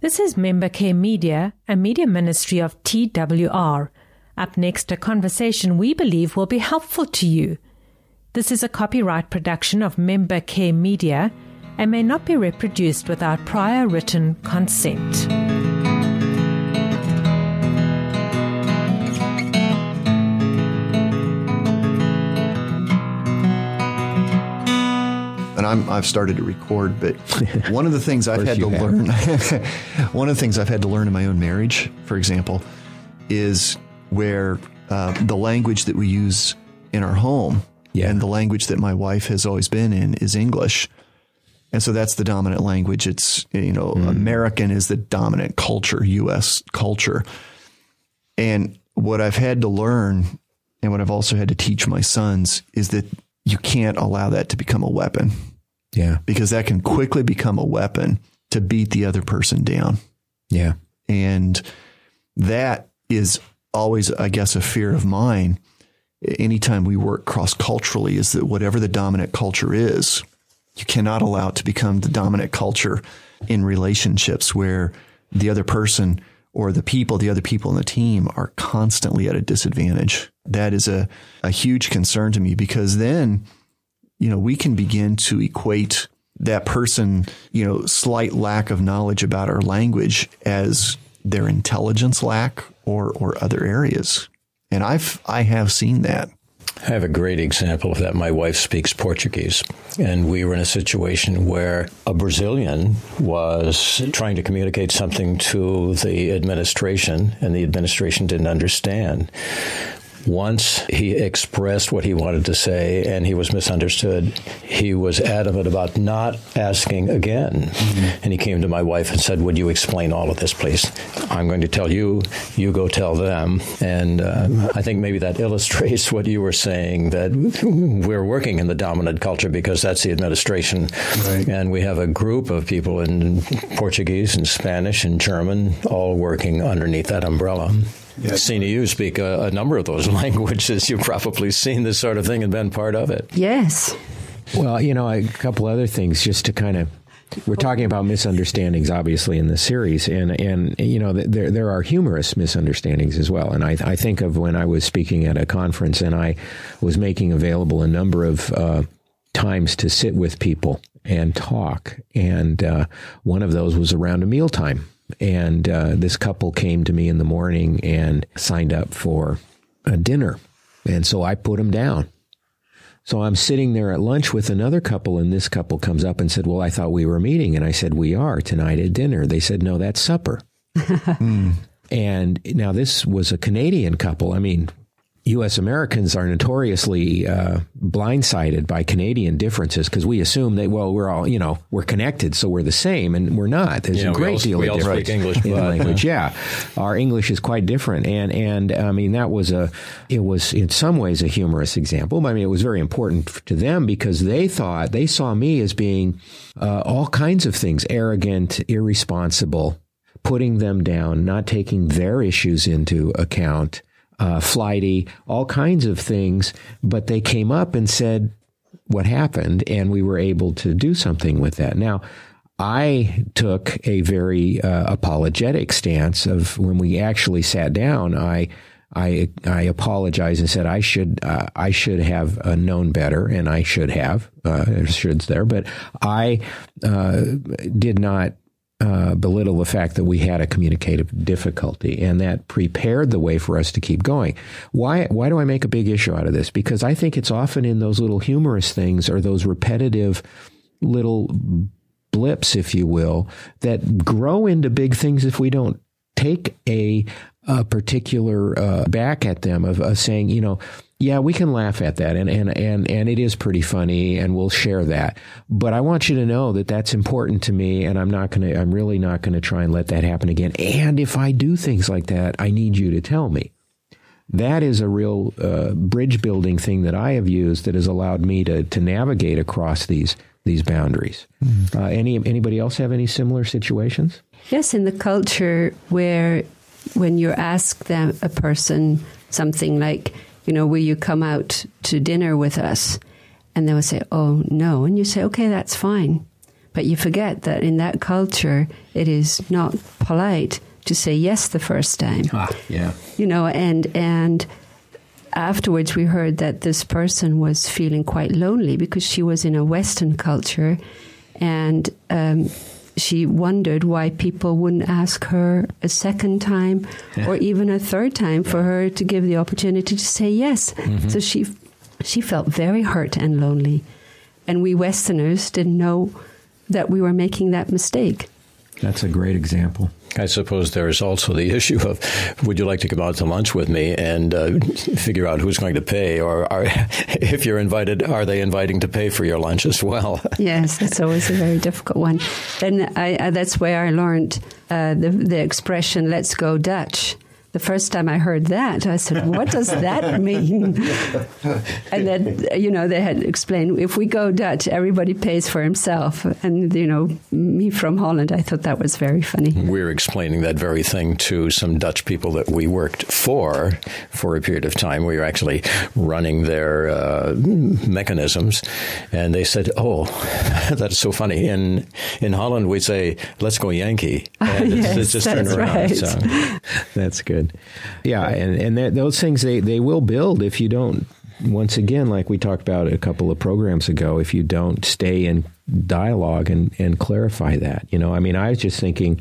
This is Member Care Media, a media ministry of TWR. Up next, a conversation we believe will be helpful to you. This is a copyright production of Member Care Media and may not be reproduced without prior written consent. And I've started to record, but one of the things I've had to learn, one of the things I've had to learn in my own marriage, for example, is where the language that we use in our home and the language that my wife has always been in is English. And so that's the dominant language. It's, American is the dominant culture, U.S. culture. And what I've had to learn and what I've also had to teach my sons is that you can't allow that to become a weapon. Yeah. Because that can quickly become a weapon to beat the other person down. Yeah. And that is always, I guess, a fear of mine. Anytime we work cross-culturally is that whatever the dominant culture is, you cannot allow it to become the dominant culture in relationships where the other person or the other people in the team are constantly at a disadvantage. That is a huge concern to me, because then, we can begin to equate that person, slight lack of knowledge about our language as their intelligence lack or other areas. And I have seen that. I have a great example of that. My wife speaks Portuguese, and we were in a situation where a Brazilian was trying to communicate something to the administration, and the administration didn't understand. Once he expressed what he wanted to say and he was misunderstood, he was adamant about not asking again. Mm-hmm. And he came to my wife and said, "Would you explain all of this, please? I'm going to tell you, you go tell them." And I think maybe that illustrates what you were saying, that we're working in the dominant culture because that's the administration. Right. And we have a group of people in Portuguese and Spanish and German all working underneath that umbrella. Yeah. Sina, you speak a number of those languages. You've probably seen this sort of thing and been part of it. Yes. Well, a couple other things just to kind of, we're talking about misunderstandings, obviously, in this series. And there are humorous misunderstandings as well. And I think of when I was speaking at a conference and I was making available a number of times to sit with people and talk. And one of those was around a mealtime. And this couple came to me in the morning and signed up for a dinner. And so I put them down. So I'm sitting there at lunch with another couple, and this couple comes up and said, "Well, I thought we were meeting." And I said, "We are tonight at dinner." They said, "No, that's supper." And now this was a Canadian couple. I mean, U.S. Americans are notoriously blindsided by Canadian differences because we assume that, we're all, we're connected, so we're the same, and we're not. There's a great deal of difference. We all speak English, in language. Yeah, our English is quite different, and I mean it was in some ways a humorous example. I mean, it was very important to them because they saw me as being all kinds of things: arrogant, irresponsible, putting them down, not taking their issues into account. Flighty, all kinds of things, but they came up and said what happened, and we were able to do something with that. Now, I took a very apologetic stance of when we actually sat down. I apologized and said I should have known better, and I should have. There's shoulds there, but I did not belittle the fact that we had a communicative difficulty, and that prepared the way for us to keep going. Why do I make a big issue out of this? Because I think it's often in those little humorous things or those repetitive little blips, if you will, that grow into big things if we don't take a particular back at them of saying, yeah, we can laugh at that, and it is pretty funny, and we'll share that. But I want you to know that that's important to me, and I'm really not gonna try and let that happen again. And if I do things like that, I need you to tell me. That is a real bridge building thing that I have used that has allowed me to navigate across these boundaries. Mm-hmm. Anybody else have any similar situations? Yes, in the culture where when you ask a person something like, will you come out to dinner with us? And they will say, "Oh, no." And you say, "Okay, that's fine." But you forget that in that culture, it is not polite to say yes the first time. Yeah. You know, and afterwards we heard that this person was feeling quite lonely because she was in a Western culture, and she wondered why people wouldn't ask her a second time or even a third time for her to give the opportunity to say yes. Mm-hmm. So she felt very hurt and lonely. And we Westerners didn't know that we were making that mistake. That's a great example. I suppose there is also the issue of, would you like to come out to lunch with me and figure out who's going to pay? Or if you're invited, are they inviting to pay for your lunch as well? Yes, that's always a very difficult one. And that's where I learned the expression, let's go Dutch. The first time I heard that, I said, what does that mean? And then, you know, they had explained, if we go Dutch, everybody pays for himself. And, you know, me from Holland, I thought that was very funny. We're explaining that very thing to some Dutch people that we worked for a period of time. We were actually running their mechanisms. And they said, oh, that's so funny. In Holland, we say, let's go Yankee. And yes, it's just turn around. Right. So. That's good. Yeah, and those things, they will build if you don't, once again, like we talked about a couple of programs ago, if you don't stay in dialogue and clarify that. You know, I mean, I was just thinking,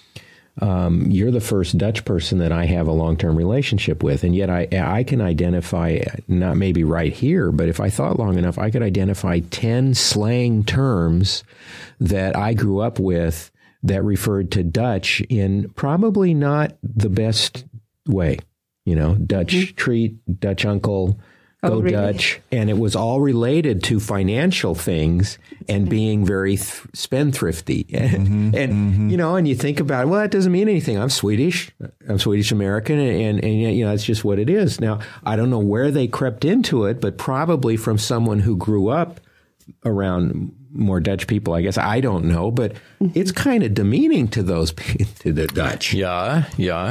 you're the first Dutch person that I have a long-term relationship with, and yet I can identify, not maybe right here, but if I thought long enough, I could identify 10 slang terms that I grew up with that referred to Dutch in probably not the best way. You know, Dutch treat, Dutch uncle, go really? Dutch. And it was all related to financial things and being very spendthrifty. And you know, and you think about, well, it doesn't mean anything. I'm Swedish American, and you know, it's just what it is. Now, I don't know where they crept into it, but probably from someone who grew up around more Dutch people, I guess. I don't know, but it's kind of demeaning to to the Dutch. Yeah.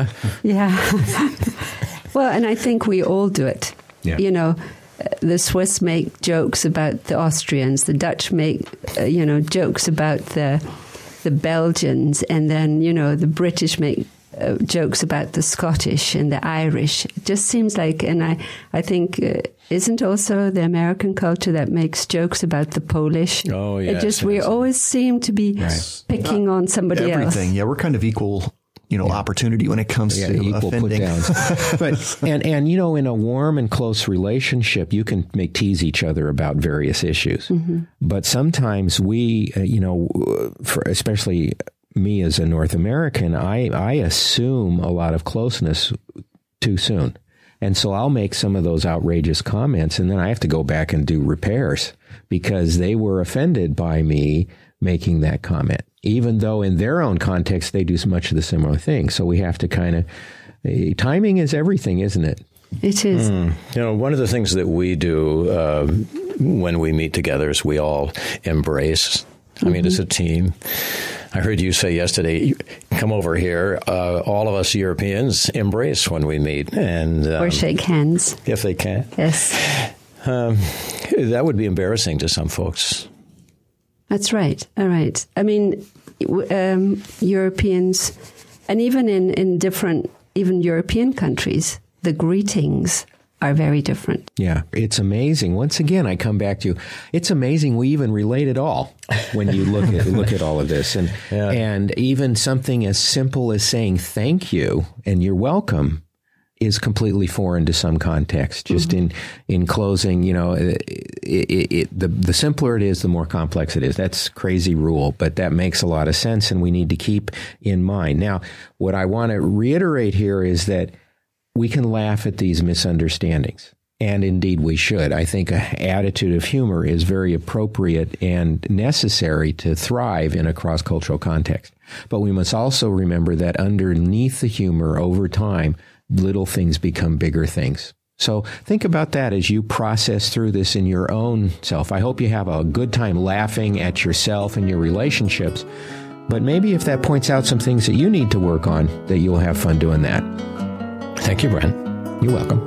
Well, and I think we all do it. Yeah. You know, the Swiss make jokes about the Austrians, the Dutch make, jokes about the Belgians, and then, you know, the British make jokes about the Scottish and the Irish. It just seems like, and I think, isn't also the American culture that makes jokes about the Polish? Oh, yes. It just, we always seem to be picking on somebody else. Everything. Yeah, we're kind of equal, opportunity when it comes to equal offending. But and in a warm and close relationship, you can tease each other about various issues. Mm-hmm. But sometimes we, especially me as a North American, I assume a lot of closeness too soon. And so I'll make some of those outrageous comments, and then I have to go back and do repairs because they were offended by me making that comment, even though in their own context they do much of the similar thing. So we have to kind of, timing is everything, isn't it? It is. One of the things that we do when we meet together is we all embrace. I mean, it's a team. I heard you say yesterday, come over here, all of us Europeans embrace when we meet. And or shake hands. If they can. Yes. That would be embarrassing to some folks. That's right. All right. I mean, Europeans, and even in different, even European countries, the greetings are very different. Yeah, it's amazing. Once again, I come back to, it's amazing we even relate at all when you look at all of this. And and even something as simple as saying thank you and you're welcome is completely foreign to some context. Just in closing, the simpler it is, the more complex it is. That's a crazy rule, but that makes a lot of sense, and we need to keep in mind. Now, what I want to reiterate here is that we can laugh at these misunderstandings, and indeed we should. I think an attitude of humor is very appropriate and necessary to thrive in a cross-cultural context. But we must also remember that underneath the humor, over time, little things become bigger things. So think about that as you process through this in your own self. I hope you have a good time laughing at yourself and your relationships. But maybe if that points out some things that you need to work on, that you'll have fun doing that. Thank you, Brent. You're welcome.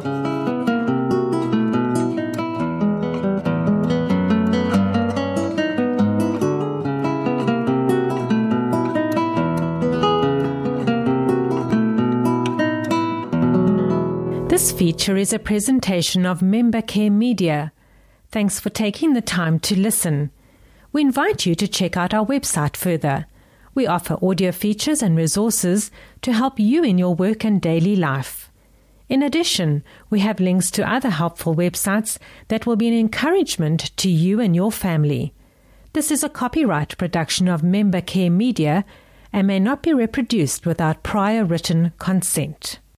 This feature is a presentation of Member Care Media. Thanks for taking the time to listen. We invite you to check out our website further. We offer audio features and resources to help you in your work and daily life. In addition, we have links to other helpful websites that will be an encouragement to you and your family. This is a copyright production of Member Care Media and may not be reproduced without prior written consent.